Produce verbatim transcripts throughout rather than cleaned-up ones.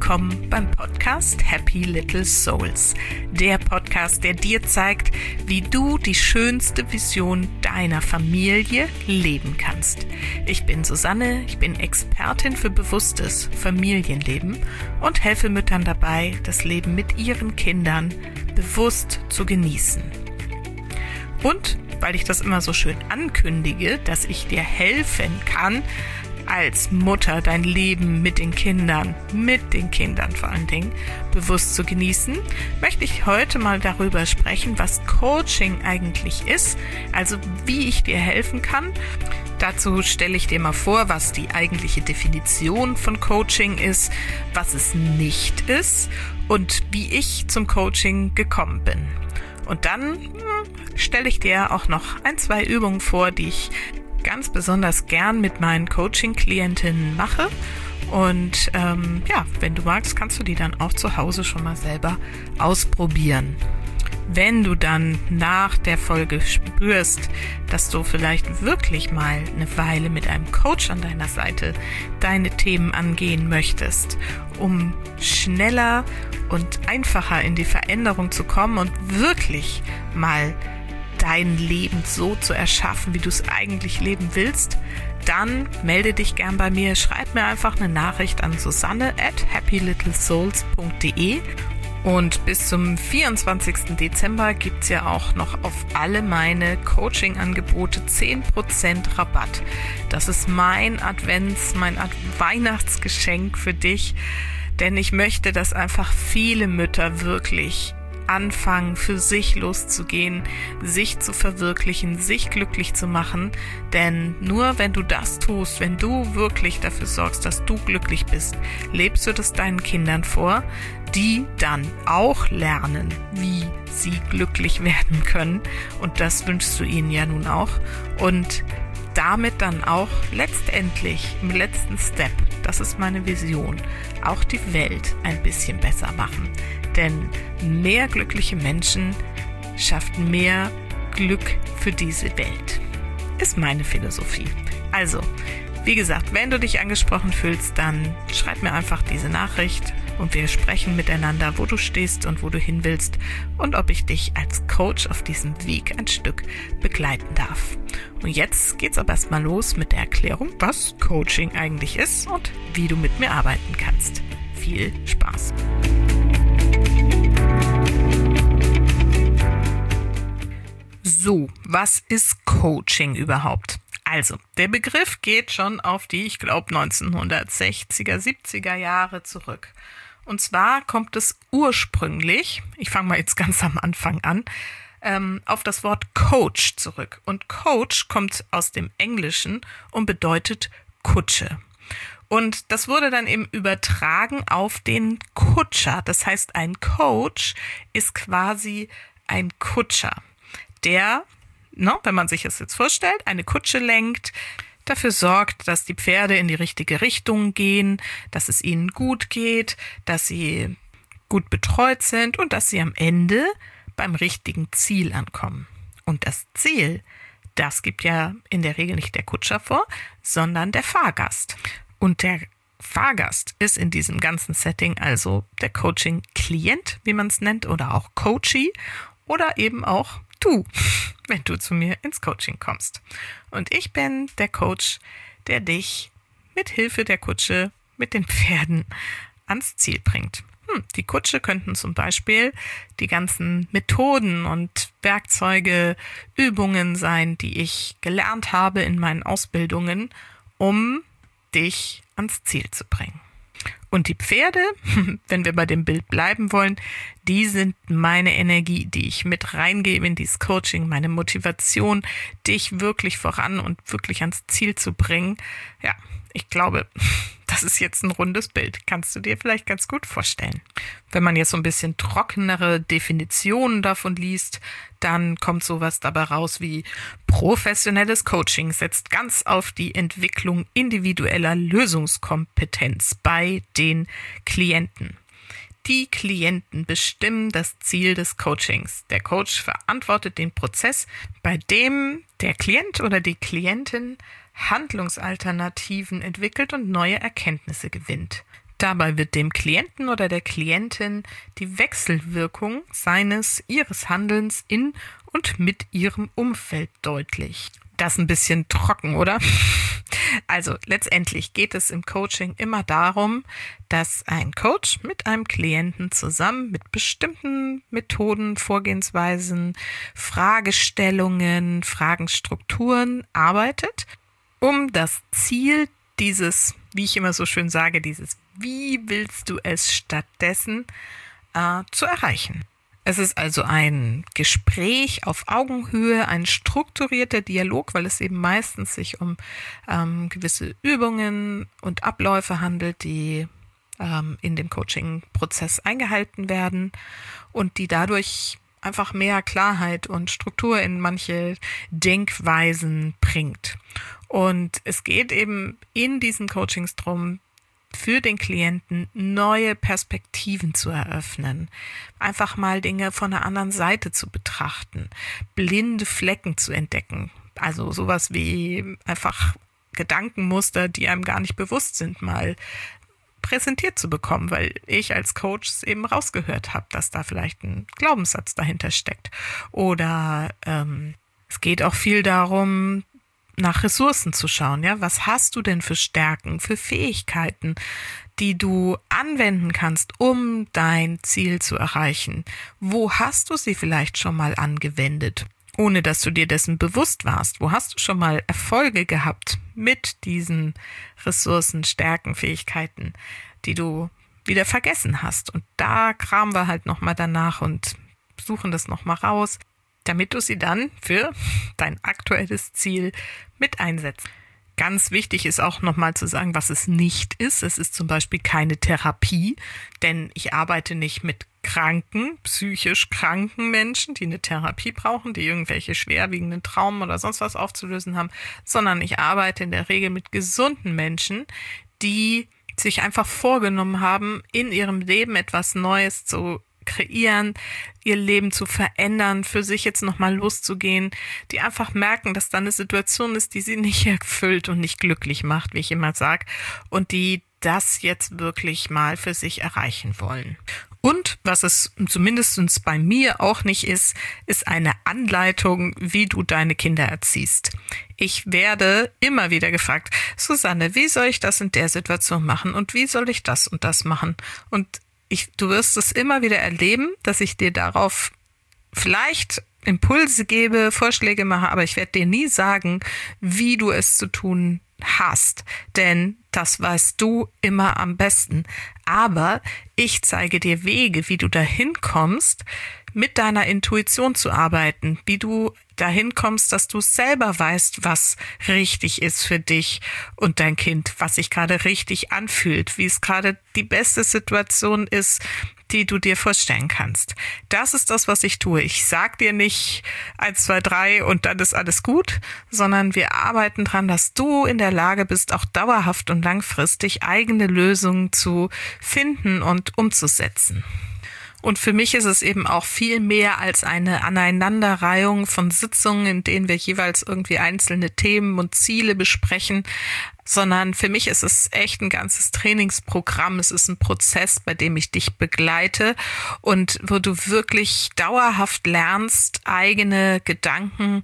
willkommen beim Podcast Happy Little Souls. Der Podcast, der dir zeigt, wie du die schönste Vision deiner Familie leben kannst. Ich bin Susanne, ich bin Expertin für bewusstes Familienleben und helfe Müttern dabei, das Leben mit ihren Kindern bewusst zu genießen. Und weil ich das immer so schön ankündige, dass ich dir helfen kann, als Mutter dein Leben mit den Kindern, mit den Kindern vor allen Dingen, bewusst zu genießen, möchte ich heute mal darüber sprechen, was Coaching eigentlich ist, also wie ich dir helfen kann. Dazu stelle ich dir mal vor, was die eigentliche Definition von Coaching ist, was es nicht ist und wie ich zum Coaching gekommen bin. Und dann hm, stelle ich dir auch noch ein, zwei Übungen vor, die ich ganz besonders gern mit meinen Coaching-Klientinnen mache. Und ähm, ja, wenn du magst, kannst du die dann auch zu Hause schon mal selber ausprobieren. Wenn du dann nach der Folge spürst, dass du vielleicht wirklich mal eine Weile mit einem Coach an deiner Seite deine Themen angehen möchtest, um schneller und einfacher in die Veränderung zu kommen und wirklich mal dein Leben so zu erschaffen, wie du es eigentlich leben willst, dann melde dich gern bei mir. Schreib mir einfach eine Nachricht an susanne at happy little souls punkt de. Und bis zum vierundzwanzigsten Dezember gibt es ja auch noch auf alle meine Coaching-Angebote zehn Prozent Rabatt. Das ist mein Advents-, mein Ad- Weihnachtsgeschenk für dich, denn ich möchte, dass einfach viele Mütter wirklich anfangen, für sich loszugehen, sich zu verwirklichen, sich glücklich zu machen. Denn nur wenn du das tust, wenn du wirklich dafür sorgst, dass du glücklich bist, lebst du das deinen Kindern vor, die dann auch lernen, wie sie glücklich werden können. Und das wünschst du ihnen ja nun auch. Und damit dann auch letztendlich im letzten Step, das ist meine Vision, auch die Welt ein bisschen besser machen. Denn mehr glückliche Menschen schafft mehr Glück für diese Welt. Ist meine Philosophie. Also, wie gesagt, wenn du dich angesprochen fühlst, dann schreib mir einfach diese Nachricht und wir sprechen miteinander, wo du stehst und wo du hin willst und ob ich dich als Coach auf diesem Weg ein Stück begleiten darf. Und jetzt geht's aber erstmal los mit der Erklärung, was Coaching eigentlich ist und wie du mit mir arbeiten kannst. Viel Spaß! So, was ist Coaching überhaupt? Also, der Begriff geht schon auf die, ich glaube, neunzehnhundertsechziger, siebziger Jahre zurück. Und zwar kommt es ursprünglich, ich fange mal jetzt ganz am Anfang an, ähm, auf das Wort Coach zurück. Und Coach kommt aus dem Englischen und bedeutet Kutsche. Und das wurde dann eben übertragen auf den Kutscher. Das heißt, ein Coach ist quasi ein Kutscher, der, no, wenn man sich das jetzt vorstellt, eine Kutsche lenkt, dafür sorgt, dass die Pferde in die richtige Richtung gehen, dass es ihnen gut geht, dass sie gut betreut sind und dass sie am Ende beim richtigen Ziel ankommen. Und das Ziel, das gibt ja in der Regel nicht der Kutscher vor, sondern der Fahrgast. Und der Fahrgast ist in diesem ganzen Setting also der Coaching-Klient, wie man es nennt, oder auch Coachee oder eben auch du, wenn du zu mir ins Coaching kommst. Und ich bin der Coach, der dich mit Hilfe der Kutsche mit den Pferden ans Ziel bringt. Hm, die Kutsche könnten zum Beispiel die ganzen Methoden und Werkzeuge, Übungen sein, die ich gelernt habe in meinen Ausbildungen, um dich ans Ziel zu bringen. Und die Pferde, wenn wir bei dem Bild bleiben wollen, die sind meine Energie, die ich mit reingebe in dieses Coaching, meine Motivation, dich wirklich voran und wirklich ans Ziel zu bringen. Ja, ich glaube, das ist jetzt ein rundes Bild. Kannst du dir vielleicht ganz gut vorstellen. Wenn man jetzt so ein bisschen trockenere Definitionen davon liest, dann kommt sowas dabei raus wie: professionelles Coaching setzt ganz auf die Entwicklung individueller Lösungskompetenz bei den Klienten. Die Klienten bestimmen das Ziel des Coachings. Der Coach verantwortet den Prozess, bei dem der Klient oder die Klientin Handlungsalternativen entwickelt und neue Erkenntnisse gewinnt. Dabei wird dem Klienten oder der Klientin die Wechselwirkung seines, ihres Handelns in und mit ihrem Umfeld deutlich. Das ist ein bisschen trocken, oder? Also letztendlich geht es im Coaching immer darum, dass ein Coach mit einem Klienten zusammen mit bestimmten Methoden, Vorgehensweisen, Fragestellungen, Fragenstrukturen arbeitet, um das Ziel dieses, wie ich immer so schön sage, dieses Wie willst du es stattdessen äh, zu erreichen. Es ist also ein Gespräch auf Augenhöhe, ein strukturierter Dialog, weil es eben meistens sich um ähm, gewisse Übungen und Abläufe handelt, die ähm, in dem Coaching-Prozess eingehalten werden und die dadurch einfach mehr Klarheit und Struktur in manche Denkweisen bringt. Und es geht eben in diesen Coachings darum, für den Klienten neue Perspektiven zu eröffnen, einfach mal Dinge von der anderen Seite zu betrachten, blinde Flecken zu entdecken, also sowas wie einfach Gedankenmuster, die einem gar nicht bewusst sind, mal präsentiert zu bekommen, weil ich als Coach es eben rausgehört habe, dass da vielleicht ein Glaubenssatz dahinter steckt. Oder ähm, es geht auch viel darum, nach Ressourcen zu schauen, ja, was hast du denn für Stärken, für Fähigkeiten, die du anwenden kannst, um dein Ziel zu erreichen? Wo hast du sie vielleicht schon mal angewendet, ohne dass du dir dessen bewusst warst? Wo hast du schon mal Erfolge gehabt mit diesen Ressourcen, Stärken, Fähigkeiten, die du wieder vergessen hast? Und da kramen wir halt nochmal danach und suchen das nochmal raus, damit du sie dann für dein aktuelles Ziel mit einsetzt. Ganz wichtig ist auch nochmal zu sagen, was es nicht ist. Es ist zum Beispiel keine Therapie, denn ich arbeite nicht mit kranken, psychisch kranken Menschen, die eine Therapie brauchen, die irgendwelche schwerwiegenden Traumen oder sonst was aufzulösen haben, sondern ich arbeite in der Regel mit gesunden Menschen, die sich einfach vorgenommen haben, in ihrem Leben etwas Neues zu kreieren, ihr Leben zu verändern, für sich jetzt nochmal loszugehen, die einfach merken, dass da eine Situation ist, die sie nicht erfüllt und nicht glücklich macht, wie ich immer sage, und die das jetzt wirklich mal für sich erreichen wollen. Und was es zumindest bei mir auch nicht ist, ist eine Anleitung, wie du deine Kinder erziehst. Ich werde immer wieder gefragt, Susanne, wie soll ich das in der Situation machen und wie soll ich das und das machen? Und Ich, du wirst es immer wieder erleben, dass ich dir darauf vielleicht Impulse gebe, Vorschläge mache, aber ich werde dir nie sagen, wie du es zu tun hast, denn das weißt du immer am besten. Aber ich zeige dir Wege, wie du dahin kommst, mit deiner Intuition zu arbeiten, wie du dahin kommst, dass du selber weißt, was richtig ist für dich und dein Kind, was sich gerade richtig anfühlt, wie es gerade die beste Situation ist, die du dir vorstellen kannst. Das ist das, was ich tue. Ich sag dir nicht eins, zwei, drei und dann ist alles gut, sondern wir arbeiten dran, dass du in der Lage bist, auch dauerhaft und langfristig eigene Lösungen zu finden und umzusetzen. Und für mich ist es eben auch viel mehr als eine Aneinanderreihung von Sitzungen, in denen wir jeweils irgendwie einzelne Themen und Ziele besprechen, sondern für mich ist es echt ein ganzes Trainingsprogramm. Es ist ein Prozess, bei dem ich dich begleite und wo du wirklich dauerhaft lernst, eigene Gedanken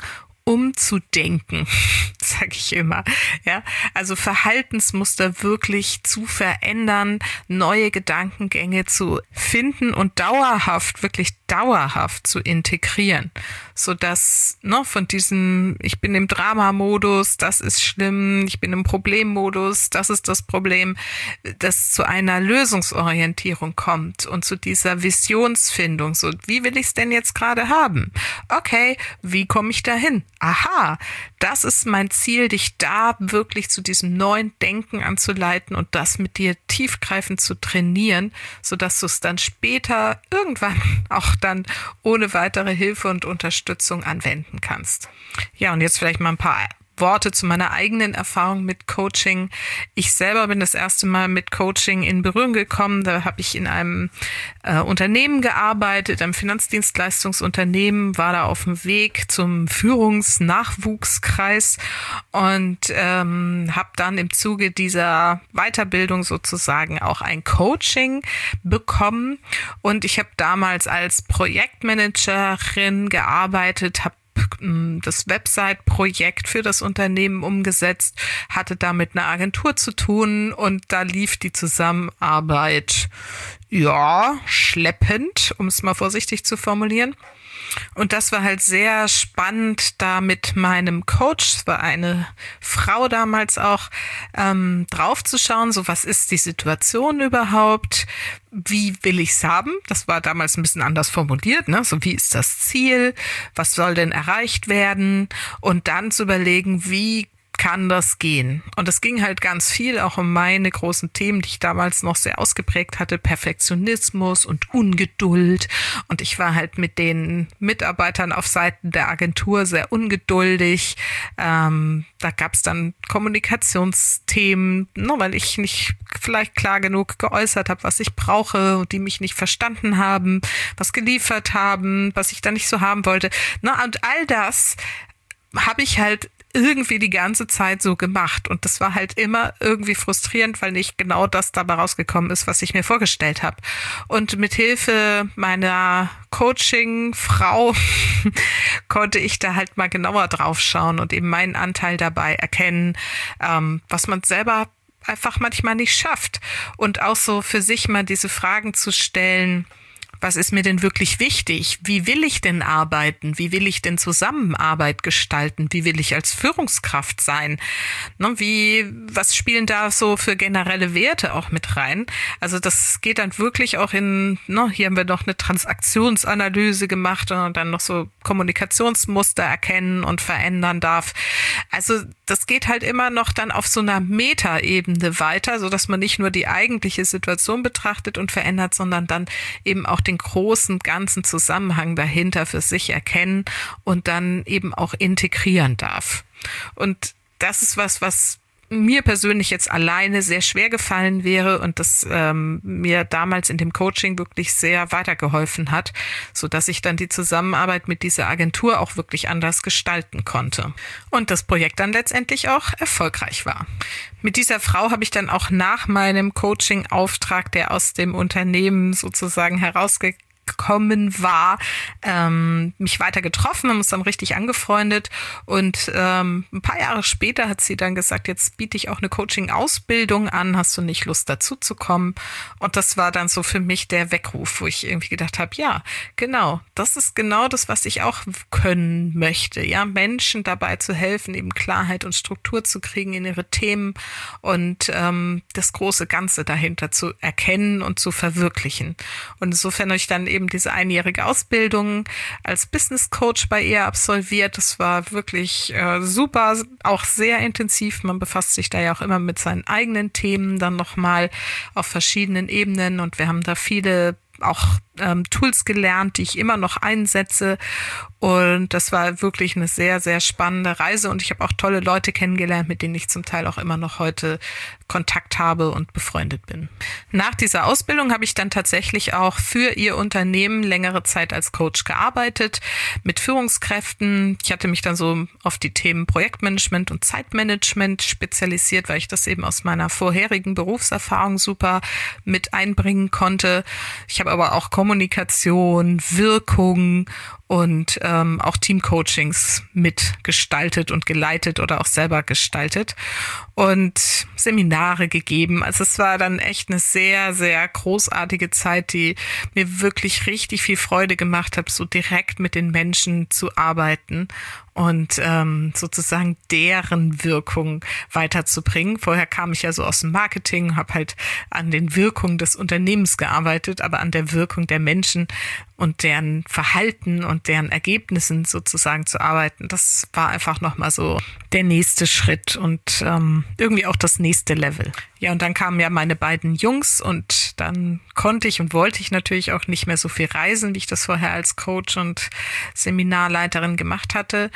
umzudenken, sage ich immer. Ja, also Verhaltensmuster wirklich zu verändern, neue Gedankengänge zu finden und dauerhaft, wirklich dauerhaft zu integrieren, sodass ne, von diesem, ich bin im Drama-Modus, das ist schlimm, ich bin im Problemmodus, das ist das Problem, das zu einer Lösungsorientierung kommt und zu dieser Visionsfindung. So, wie will ich es denn jetzt gerade haben? Okay, wie komme ich dahin? Aha, das ist mein Ziel, dich da wirklich zu diesem neuen Denken anzuleiten und das mit dir tiefgreifend zu trainieren, sodass du es dann später irgendwann auch dann ohne weitere Hilfe und Unterstützung anwenden kannst. Ja, und jetzt vielleicht mal ein paar Worte zu meiner eigenen Erfahrung mit Coaching. Ich selber bin das erste Mal mit Coaching in Berührung gekommen. Da habe ich in einem äh, Unternehmen gearbeitet, einem Finanzdienstleistungsunternehmen, war da auf dem Weg zum Führungsnachwuchskreis und ähm, habe dann im Zuge dieser Weiterbildung sozusagen auch ein Coaching bekommen. Und ich habe damals als Projektmanagerin gearbeitet, habe das Website-Projekt für das Unternehmen umgesetzt, hatte da mit einer Agentur zu tun und da lief die Zusammenarbeit, ja, schleppend, um es mal vorsichtig zu formulieren. Und das war halt sehr spannend, da mit meinem Coach, es war eine Frau damals auch, ähm, draufzuschauen, so was ist die Situation überhaupt, wie will ich's haben? Das war damals ein bisschen anders formuliert, ne? So wie ist das Ziel, was soll denn erreicht werden? Und dann zu überlegen, wie kann das gehen? Und es ging halt ganz viel auch um meine großen Themen, die ich damals noch sehr ausgeprägt hatte, Perfektionismus und Ungeduld. Und ich war halt mit den Mitarbeitern auf Seiten der Agentur sehr ungeduldig. Ähm, da gab es dann Kommunikationsthemen, ne, weil ich nicht vielleicht klar genug geäußert habe, was ich brauche und die mich nicht verstanden haben, was geliefert haben, was ich da nicht so haben wollte. Na, und all das habe ich halt irgendwie die ganze Zeit so gemacht. Und das war halt immer irgendwie frustrierend, weil nicht genau das dabei rausgekommen ist, was ich mir vorgestellt habe. Und mit Hilfe meiner Coaching-Frau konnte ich da halt mal genauer drauf schauen und eben meinen Anteil dabei erkennen, ähm, was man selber einfach manchmal nicht schafft. Und auch so für sich mal diese Fragen zu stellen, was ist mir denn wirklich wichtig? Wie will ich denn arbeiten? Wie will ich denn Zusammenarbeit gestalten? Wie will ich als Führungskraft sein? Ne, wie, was spielen da so für generelle Werte auch mit rein? Also das geht dann wirklich auch in, ne, hier haben wir noch eine Transaktionsanalyse gemacht und dann noch so Kommunikationsmuster erkennen und verändern darf. Also das geht halt immer noch dann auf so einer Metaebene weiter, so dass man nicht nur die eigentliche Situation betrachtet und verändert, sondern dann eben auch den großen, ganzen Zusammenhang dahinter für sich erkennen und dann eben auch integrieren darf. Und das ist was, was mir persönlich jetzt alleine sehr schwer gefallen wäre und das ähm, mir damals in dem Coaching wirklich sehr weitergeholfen hat, so dass ich dann die Zusammenarbeit mit dieser Agentur auch wirklich anders gestalten konnte. Und das Projekt dann letztendlich auch erfolgreich war. Mit dieser Frau habe ich dann auch nach meinem Coaching-Auftrag, der aus dem Unternehmen sozusagen herausgekommen gekommen war, ähm, mich weiter getroffen, haben uns dann richtig angefreundet und ähm, ein paar Jahre später hat sie dann gesagt, jetzt biete ich auch eine Coaching-Ausbildung an, hast du nicht Lust dazu zu kommen? Und das war dann so für mich der Weckruf, wo ich irgendwie gedacht habe, ja, genau, das ist genau das, was ich auch können möchte, ja, Menschen dabei zu helfen, eben Klarheit und Struktur zu kriegen in ihre Themen und ähm, das große Ganze dahinter zu erkennen und zu verwirklichen. Und insofern habe ich dann eben diese einjährige Ausbildung als Business Coach bei ihr absolviert. Das war wirklich äh, super, auch sehr intensiv. Man befasst sich da ja auch immer mit seinen eigenen Themen dann nochmal auf verschiedenen Ebenen und wir haben da viele auch ähm, Tools gelernt, die ich immer noch einsetze und das war wirklich eine sehr, sehr spannende Reise und ich habe auch tolle Leute kennengelernt, mit denen ich zum Teil auch immer noch heute Kontakt habe und befreundet bin. Nach dieser Ausbildung habe ich dann tatsächlich auch für ihr Unternehmen längere Zeit als Coach gearbeitet, mit Führungskräften. Ich hatte mich dann so auf die Themen Projektmanagement und Zeitmanagement spezialisiert, weil ich das eben aus meiner vorherigen Berufserfahrung super mit einbringen konnte. Ich habe aber auch Kommunikation, Wirkung und ähm, auch Teamcoachings mitgestaltet und geleitet oder auch selber gestaltet und Seminare gegeben. Also es war dann echt eine sehr, sehr großartige Zeit, die mir wirklich richtig viel Freude gemacht hat, so direkt mit den Menschen zu arbeiten und ähm, sozusagen deren Wirkung weiterzubringen. Vorher kam ich ja so aus dem Marketing, habe halt an den Wirkungen des Unternehmens gearbeitet, aber an der Wirkung der Menschen und deren Verhalten und und deren Ergebnissen sozusagen zu arbeiten, das war einfach nochmal so der nächste Schritt und ähm, irgendwie auch das nächste Level. Ja, und dann kamen ja meine beiden Jungs und dann konnte ich und wollte ich natürlich auch nicht mehr so viel reisen, wie ich das vorher als Coach und Seminarleiterin gemacht hatte.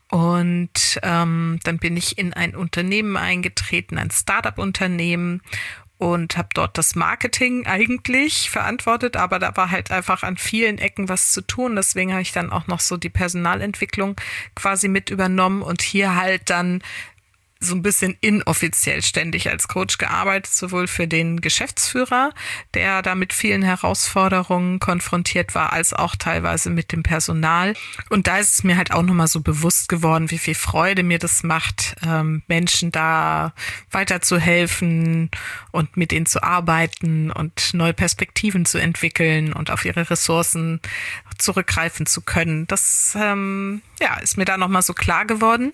Und ähm, dann bin ich in ein Unternehmen eingetreten, ein Startup-Unternehmen, und habe dort das Marketing eigentlich verantwortet, aber da war halt einfach an vielen Ecken was zu tun. Deswegen habe ich dann auch noch so die Personalentwicklung quasi mit übernommen und hier halt dann so ein bisschen inoffiziell ständig als Coach gearbeitet, sowohl für den Geschäftsführer, der da mit vielen Herausforderungen konfrontiert war, als auch teilweise mit dem Personal. Und da ist es mir halt auch nochmal so bewusst geworden, wie viel Freude mir das macht, ähm, Menschen da weiterzuhelfen und mit ihnen zu arbeiten und neue Perspektiven zu entwickeln und auf ihre Ressourcen zurückgreifen zu können. Das ähm, ja, ist mir da nochmal so klar geworden.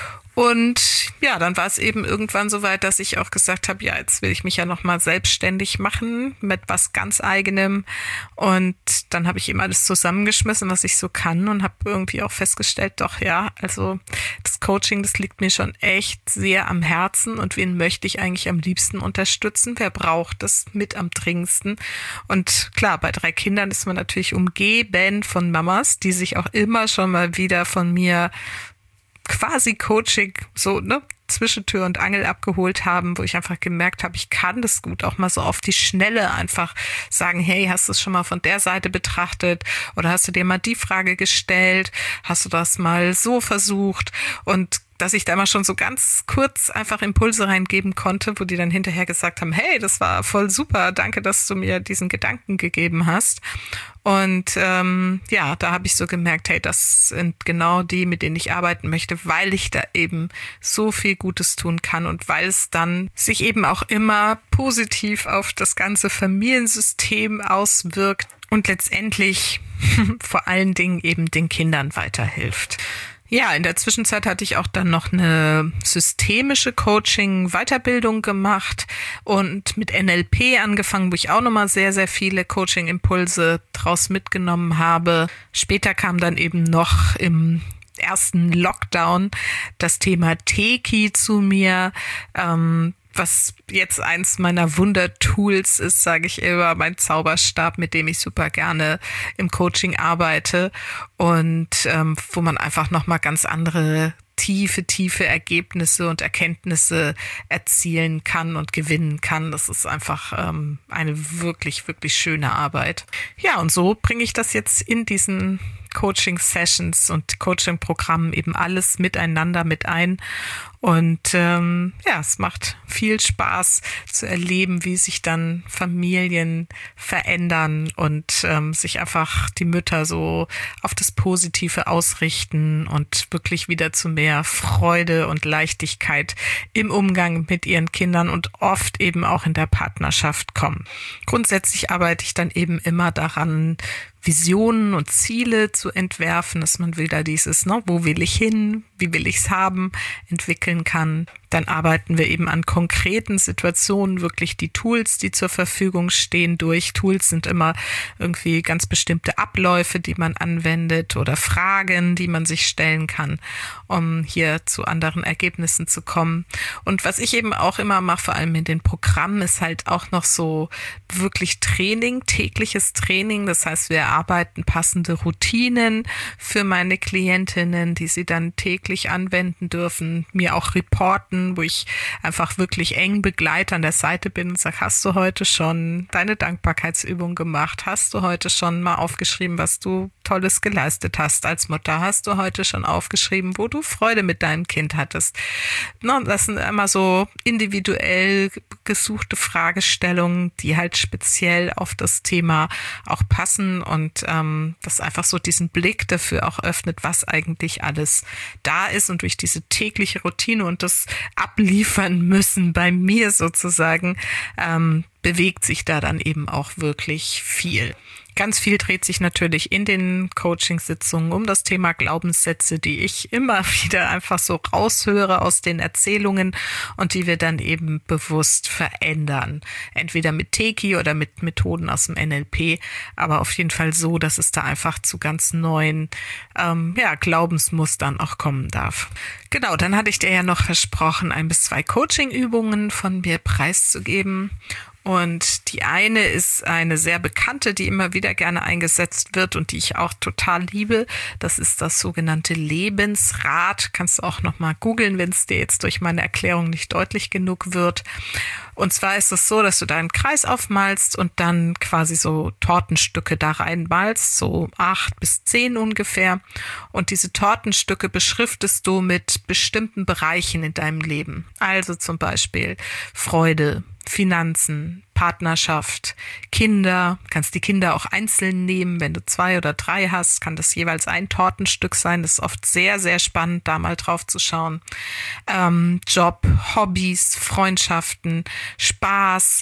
Und ja, dann war es eben irgendwann so weit, dass ich auch gesagt habe, ja, jetzt will ich mich ja nochmal selbstständig machen mit was ganz Eigenem. Und dann habe ich eben alles zusammengeschmissen, was ich so kann und habe irgendwie auch festgestellt, doch ja, also das Coaching, das liegt mir schon echt sehr am Herzen und wen möchte ich eigentlich am liebsten unterstützen? Wer braucht das mit am dringendsten? Und klar, bei drei Kindern ist man natürlich umgeben von Mamas, die sich auch immer schon mal wieder von mir quasi Coaching so, ne, zwischen Tür und Angel abgeholt haben, wo ich einfach gemerkt habe, ich kann das gut, auch mal so auf die Schnelle einfach sagen, hey, hast du es schon mal von der Seite betrachtet oder hast du dir mal die Frage gestellt, hast du das mal so versucht, und dass ich da mal schon so ganz kurz einfach Impulse reingeben konnte, wo die dann hinterher gesagt haben, hey, das war voll super, danke, dass du mir diesen Gedanken gegeben hast. Und ähm, ja, da habe ich so gemerkt, hey, das sind genau die, mit denen ich arbeiten möchte, weil ich da eben so viel Gutes tun kann und weil es dann sich eben auch immer positiv auf das ganze Familiensystem auswirkt und letztendlich vor allen Dingen eben den Kindern weiterhilft. Ja, in der Zwischenzeit hatte ich auch dann noch eine systemische Coaching-Weiterbildung gemacht und mit N L P angefangen, wo ich auch nochmal sehr, sehr viele Coaching-Impulse draus mitgenommen habe. Später kam dann eben noch im ersten Lockdown das Thema Teki zu mir, ähm, was jetzt eins meiner Wundertools ist, sage ich immer, mein Zauberstab, mit dem ich super gerne im Coaching arbeite und ähm, wo man einfach nochmal ganz andere tiefe, tiefe Ergebnisse und Erkenntnisse erzielen kann und gewinnen kann. Das ist einfach ähm, eine wirklich, wirklich schöne Arbeit. Ja, und so bringe ich das jetzt in diesen Coaching-Sessions und Coaching-Programmen eben alles miteinander mit ein. Und ähm, ja, es macht viel Spaß zu erleben, wie sich dann Familien verändern und ähm, sich einfach die Mütter so auf das Positive ausrichten und wirklich wieder zu mehr Freude und Leichtigkeit im Umgang mit ihren Kindern und oft eben auch in der Partnerschaft kommen. Grundsätzlich arbeite ich dann eben immer daran, Visionen und Ziele zu entwerfen, dass man will da dieses, ne, wo will ich hin, wie will ich es haben, entwickeln kann. Dann arbeiten wir eben an konkreten Situationen, wirklich die Tools, die zur Verfügung stehen, durch. Tools sind immer irgendwie ganz bestimmte Abläufe, die man anwendet oder Fragen, die man sich stellen kann, um hier zu anderen Ergebnissen zu kommen. Und was ich eben auch immer mache, vor allem in den Programmen, ist halt auch noch so wirklich Training, tägliches Training. Das heißt, wir arbeiten passende Routinen für meine Klientinnen, die sie dann täglich anwenden dürfen, mir auch reporten, wo ich einfach wirklich eng begleite an der Seite bin und sage, hast du heute schon deine Dankbarkeitsübung gemacht? Hast du heute schon mal aufgeschrieben, was du Tolles geleistet hast als Mutter? Hast du heute schon aufgeschrieben, wo du Freude mit deinem Kind hattest? Na, das sind immer so individuell gesuchte Fragestellungen, die halt speziell auf das Thema auch passen und ähm, das einfach so diesen Blick dafür auch öffnet, was eigentlich alles da ist, und durch diese tägliche Routine und das abliefern müssen bei mir sozusagen, ähm, bewegt sich da dann eben auch wirklich viel. Ganz viel dreht sich natürlich in den Coachingsitzungen um das Thema Glaubenssätze, die ich immer wieder einfach so raushöre aus den Erzählungen und die wir dann eben bewusst verändern. Entweder mit Teki oder mit Methoden aus dem N L P, aber auf jeden Fall so, dass es da einfach zu ganz neuen ähm, ja, Glaubensmustern auch kommen darf. Genau, dann hatte ich dir ja noch versprochen, ein bis zwei Coaching-Übungen von mir preiszugeben. Und die eine ist eine sehr bekannte, die immer wieder gerne eingesetzt wird und die ich auch total liebe. Das ist das sogenannte Lebensrad. Kannst du auch nochmal googeln, wenn es dir jetzt durch meine Erklärung nicht deutlich genug wird. Und zwar ist es so, dass du da einen Kreis aufmalst und dann quasi so Tortenstücke da reinmalst, so acht bis zehn ungefähr. Und diese Tortenstücke beschriftest du mit bestimmten Bereichen in deinem Leben. Also zum Beispiel Freude, Finanzen, Partnerschaft, Kinder, kannst die Kinder auch einzeln nehmen, wenn du zwei oder drei hast, kann das jeweils ein Tortenstück sein, das ist oft sehr, sehr spannend, da mal drauf zu schauen. Ähm, Job, Hobbys, Freundschaften, Spaß,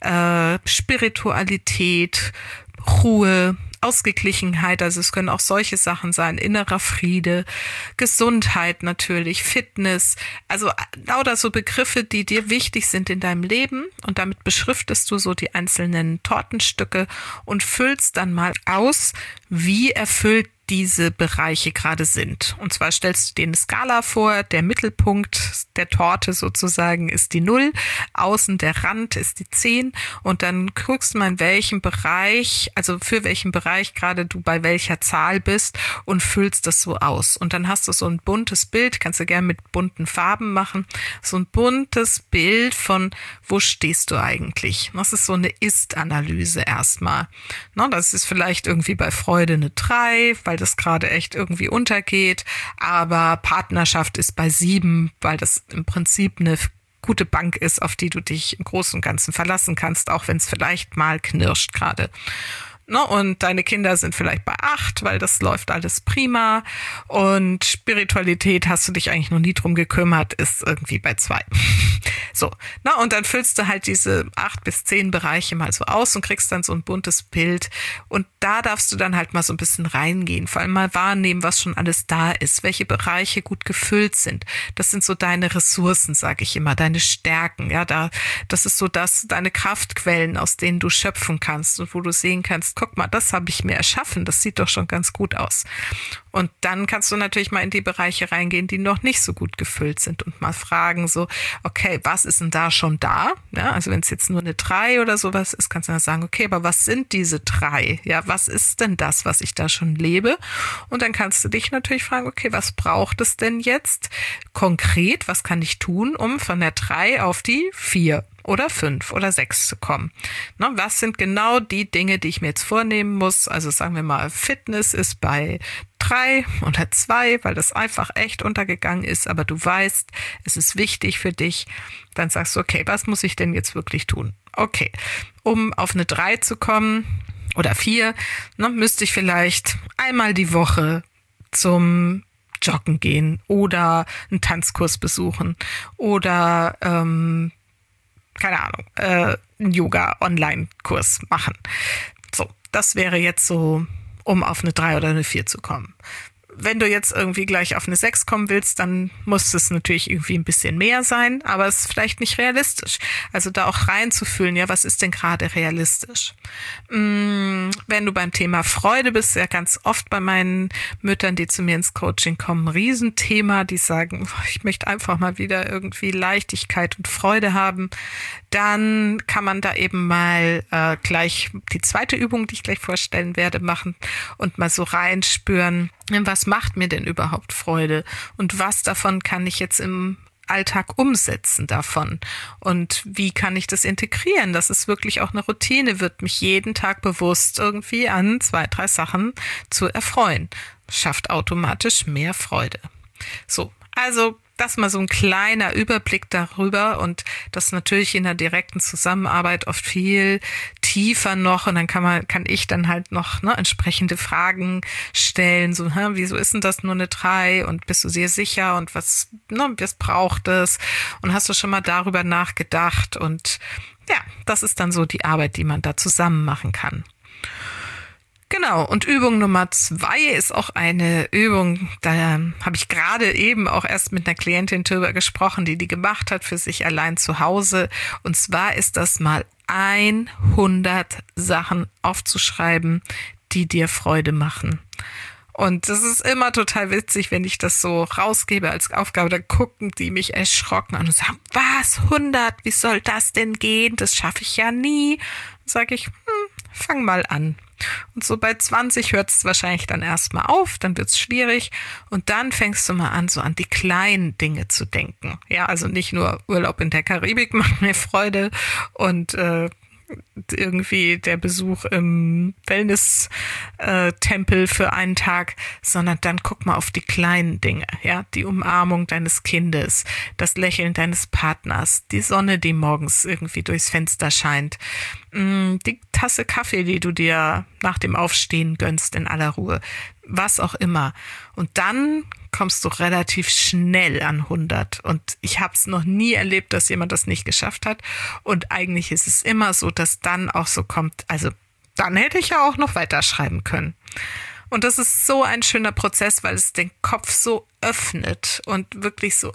äh, Spiritualität, Ruhe, Ausgeglichenheit, also es können auch solche Sachen sein, innerer Friede, Gesundheit natürlich, Fitness, also lauter so Begriffe, die dir wichtig sind in deinem Leben und damit beschriftest du so die einzelnen Tortenstücke und füllst dann mal aus, wie erfüllt diese Bereiche gerade sind. Und zwar stellst du dir eine Skala vor, der Mittelpunkt der Torte sozusagen ist die Null, außen der Rand ist die zehn und dann guckst du mal in welchem Bereich, also für welchen Bereich gerade du bei welcher Zahl bist und füllst das so aus. Und dann hast du so ein buntes Bild, kannst du gerne mit bunten Farben machen, so ein buntes Bild von, wo stehst du eigentlich? Das ist so eine Ist-Analyse erstmal. Das ist vielleicht irgendwie bei Freude eine drei, weil das gerade echt irgendwie untergeht, aber Partnerschaft ist bei sieben, weil das im Prinzip eine gute Bank ist, auf die du dich im Großen und Ganzen verlassen kannst, auch wenn es vielleicht mal knirscht gerade. Ne, und deine Kinder sind vielleicht bei acht, weil das läuft alles prima. Und Spiritualität hast du dich eigentlich noch nie drum gekümmert, ist irgendwie bei zwei. So, na, und dann füllst du halt diese acht bis zehn Bereiche mal so aus und kriegst dann so ein buntes Bild. Und da darfst du dann halt mal so ein bisschen reingehen, vor allem mal wahrnehmen, was schon alles da ist, welche Bereiche gut gefüllt sind. Das sind so deine Ressourcen, sage ich immer, deine Stärken. Ja, da, das ist so das, deine Kraftquellen, aus denen du schöpfen kannst und wo du sehen kannst, guck mal, das habe ich mir erschaffen, das sieht doch schon ganz gut aus. Und dann kannst du natürlich mal in die Bereiche reingehen, die noch nicht so gut gefüllt sind und mal fragen so, okay, was ist denn da schon da? Ja, also wenn es jetzt nur eine drei oder sowas ist, kannst du dann sagen, okay, aber was sind diese drei? Ja, was ist denn das, was ich da schon lebe? Und dann kannst du dich natürlich fragen, okay, was braucht es denn jetzt konkret? Was kann ich tun, um von der drei auf die vier oder fünf oder sechs zu kommen? Ne, was sind genau die Dinge, die ich mir jetzt vornehmen muss? Also sagen wir mal, Fitness ist bei drei oder zwei, weil das einfach echt untergegangen ist, aber du weißt, es ist wichtig für dich. Dann sagst du, okay, was muss ich denn jetzt wirklich tun? Okay, um auf eine drei zu kommen oder vier, ne, müsste ich vielleicht einmal die Woche zum Joggen gehen oder einen Tanzkurs besuchen oder ähm, keine Ahnung, äh, einen Yoga-Online-Kurs machen. So, das wäre jetzt so, um auf eine drei oder eine vier zu kommen. Wenn du jetzt irgendwie gleich auf eine sechs kommen willst, dann muss es natürlich irgendwie ein bisschen mehr sein, aber es ist vielleicht nicht realistisch. Also da auch reinzufühlen, ja, was ist denn gerade realistisch? Hm, wenn du beim Thema Freude bist, ja ganz oft bei meinen Müttern, die zu mir ins Coaching kommen, ein Riesenthema, die sagen, ich möchte einfach mal wieder irgendwie Leichtigkeit und Freude haben, dann kann man da eben mal äh, gleich die zweite Übung, die ich gleich vorstellen werde, machen und mal so reinspüren, was macht mir denn überhaupt Freude und was davon kann ich jetzt im Alltag umsetzen davon und wie kann ich das integrieren, dass es wirklich auch eine Routine wird, mich jeden Tag bewusst irgendwie an zwei, drei Sachen zu erfreuen. Schafft automatisch mehr Freude. So, also das mal so ein kleiner Überblick darüber und das natürlich in der direkten Zusammenarbeit oft viel tiefer noch und dann kann man, kann ich dann halt noch ne, entsprechende Fragen stellen, so, hä, wieso ist denn das nur eine drei und bist du sehr sicher und was, ne, was braucht es und hast du schon mal darüber nachgedacht und ja, das ist dann so die Arbeit, die man da zusammen machen kann. Genau, und Übung Nummer zwei ist auch eine Übung, da habe ich gerade eben auch erst mit einer Klientin drüber gesprochen, die die gemacht hat für sich allein zu Hause. Und zwar ist das mal hundert Sachen aufzuschreiben, die dir Freude machen. Und das ist immer total witzig, wenn ich das so rausgebe als Aufgabe, dann gucken die mich erschrocken an und sagen, was, hundert, wie soll das denn gehen? Das schaffe ich ja nie. Dann sage ich, hm, fang mal an. Und so bei zwanzig hört es wahrscheinlich dann erstmal auf, dann wird es schwierig und dann fängst du mal an, so an die kleinen Dinge zu denken. Ja, also nicht nur Urlaub in der Karibik macht mir Freude und äh, irgendwie der Besuch im Wellness-Tempel für einen Tag, sondern dann guck mal auf die kleinen Dinge, ja, die Umarmung deines Kindes, das Lächeln deines Partners, die Sonne, die morgens irgendwie durchs Fenster scheint, die Tasse Kaffee, die du dir nach dem Aufstehen gönnst in aller Ruhe, was auch immer. Und dann kommst du relativ schnell an hundert. Und ich habe es noch nie erlebt, dass jemand das nicht geschafft hat. Und eigentlich ist es immer so, dass dann auch so kommt, also dann hätte ich ja auch noch weiterschreiben können. Und das ist so ein schöner Prozess, weil es den Kopf so öffnet und wirklich so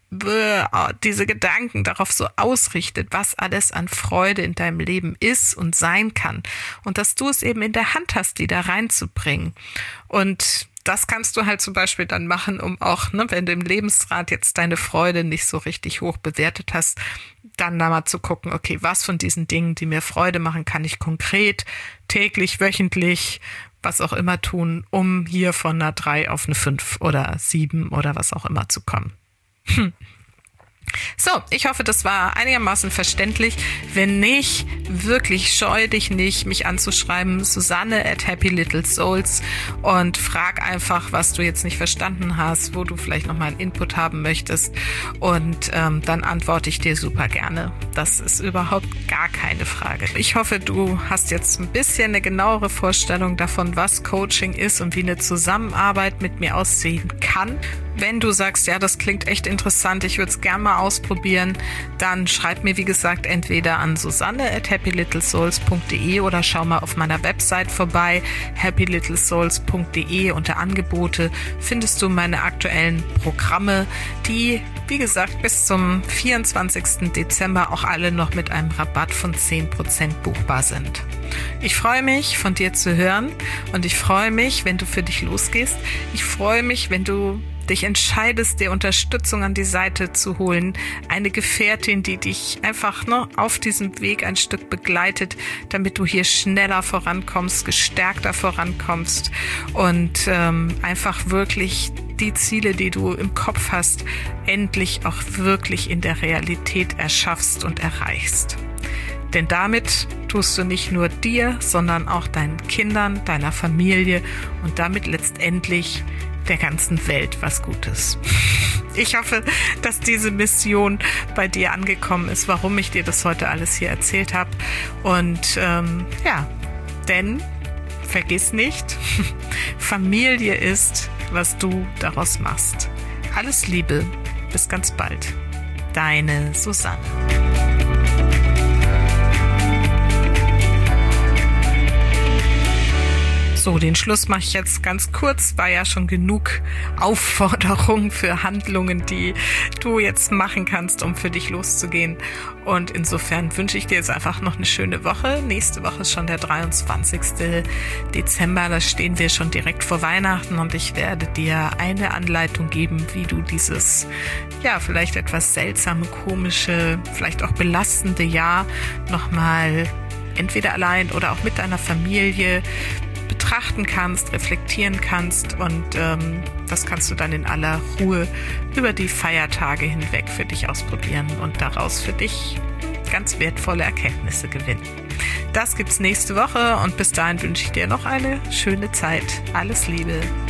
diese Gedanken darauf so ausrichtet, was alles an Freude in deinem Leben ist und sein kann. Und dass du es eben in der Hand hast, die da reinzubringen. Und das kannst du halt zum Beispiel dann machen, um auch, ne, wenn du im Lebensrat jetzt deine Freude nicht so richtig hoch bewertet hast, dann da mal zu gucken, okay, was von diesen Dingen, die mir Freude machen, kann ich konkret, täglich, wöchentlich, was auch immer tun, um hier von einer drei auf eine fünf oder sieben oder was auch immer zu kommen. Hm. So, ich hoffe, das war einigermaßen verständlich. Wenn nicht, wirklich scheu dich nicht, mich anzuschreiben, Susanne at Happy Little Souls, und frag einfach, was du jetzt nicht verstanden hast, wo du vielleicht nochmal einen Input haben möchtest, und ähm, dann antworte ich dir super gerne. Das ist überhaupt gar keine Frage. Ich hoffe, du hast jetzt ein bisschen eine genauere Vorstellung davon, was Coaching ist und wie eine Zusammenarbeit mit mir aussehen kann. Wenn du sagst, ja, das klingt echt interessant, ich würde es gerne mal ausprobieren, dann schreib mir, wie gesagt, entweder an susanne at happy little souls punkt de oder schau mal auf meiner Website vorbei, happy little souls punkt de. Unter Angebote findest du meine aktuellen Programme, die, wie gesagt, bis zum vierundzwanzigsten Dezember auch alle noch mit einem Rabatt von zehn Prozent buchbar sind. Ich freue mich, von dir zu hören, und ich freue mich, wenn du für dich losgehst. Ich freue mich, wenn du dich entscheidest, dir Unterstützung an die Seite zu holen, eine Gefährtin, die dich einfach noch auf diesem Weg ein Stück begleitet, damit du hier schneller vorankommst, gestärkter vorankommst und ähm, einfach wirklich die Ziele, die du im Kopf hast, endlich auch wirklich in der Realität erschaffst und erreichst. Denn damit tust du nicht nur dir, sondern auch deinen Kindern, deiner Familie und damit letztendlich der ganzen Welt was Gutes. Ich hoffe, dass diese Mission bei dir angekommen ist, warum ich dir das heute alles hier erzählt habe. Und ähm, ja, denn vergiss nicht, Familie ist, was du daraus machst. Alles Liebe, bis ganz bald. Deine Susanne. So, den Schluss mache ich jetzt ganz kurz, war ja schon genug Aufforderung für Handlungen, die du jetzt machen kannst, um für dich loszugehen. Und insofern wünsche ich dir jetzt einfach noch eine schöne Woche. Nächste Woche ist schon der dreiundzwanzigsten Dezember, da stehen wir schon direkt vor Weihnachten, und ich werde dir eine Anleitung geben, wie du dieses, ja, vielleicht etwas seltsame, komische, vielleicht auch belastende Jahr nochmal entweder allein oder auch mit deiner Familie betrachten kannst, reflektieren kannst, und ähm, das kannst du dann in aller Ruhe über die Feiertage hinweg für dich ausprobieren und daraus für dich ganz wertvolle Erkenntnisse gewinnen. Das gibt's nächste Woche, und bis dahin wünsche ich dir noch eine schöne Zeit. Alles Liebe.